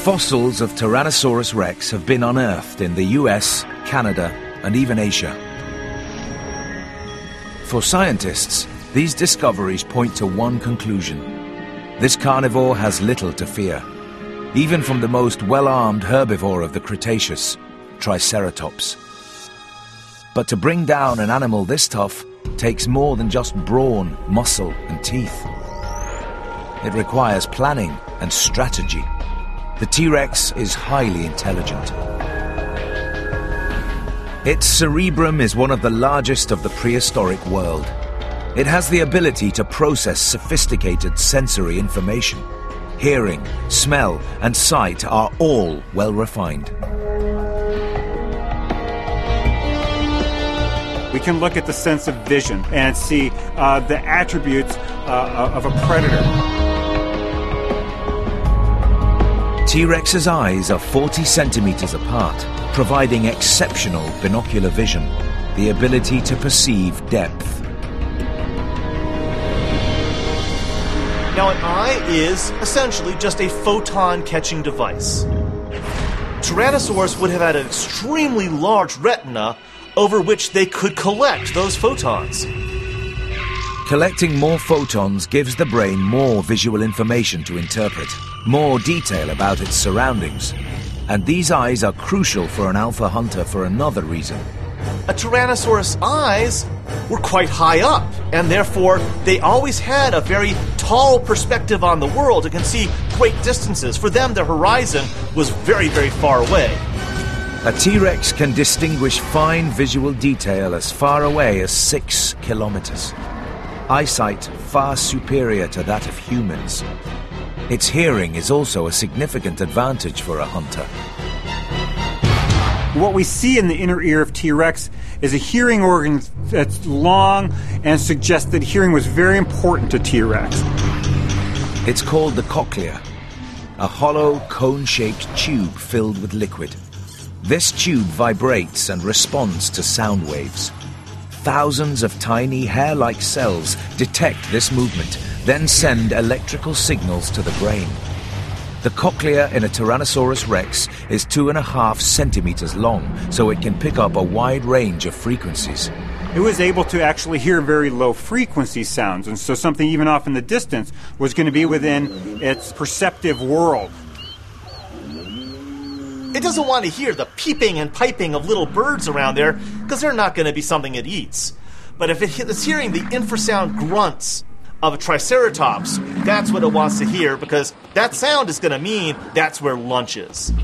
Fossils of Tyrannosaurus rex have been unearthed in the US, Canada, and even Asia. For scientists, these discoveries point to one conclusion. This carnivore has little to fear, even from the most well-armed herbivore of the Cretaceous, Triceratops. But to bring down an animal this tough takes more than just brawn, muscle, and teeth. It requires planning and strategy. The T-Rex is highly intelligent. Its cerebrum is one of the largest of the prehistoric world. It has the ability to process sophisticated sensory information. Hearing, smell, and sight are all well refined. We can look at the sense of vision and see the attributes of a predator. T-Rex's eyes are 40 centimeters apart, providing exceptional binocular vision, the ability to perceive depth. Now, an eye is essentially just a photon-catching device. Tyrannosaurus would have had an extremely large retina over which they could collect those photons. Collecting more photons gives the brain more visual information to interpret, more detail about its surroundings. And these eyes are crucial for an alpha hunter for another reason. A Tyrannosaurus' eyes were quite high up, and therefore they always had a very tall perspective on the world and can see great distances. For them, the horizon was very, very far away. A T-Rex can distinguish fine visual detail as far away as 6 kilometers. Eyesight far superior to that of humans. Its hearing is also a significant advantage for a hunter. What we see in the inner ear of T-Rex is a hearing organ that's long and suggests that hearing was very important to T-Rex. It's called the cochlea, a hollow, cone-shaped tube filled with liquid. This tube vibrates and responds to sound waves. Thousands of tiny hair-like cells detect this movement, then send electrical signals to the brain. The cochlea in a Tyrannosaurus rex is 2.5 centimeters long, so it can pick up a wide range of frequencies. It was able to actually hear very low-frequency sounds, and so something even off in the distance was going to be within its perceptive world. It doesn't want to hear the peeping and piping of little birds around there because they're not going to be something it eats. But if it's hearing the infrasound grunts of a Triceratops, that's what it wants to hear because that sound is going to mean that's where lunch is.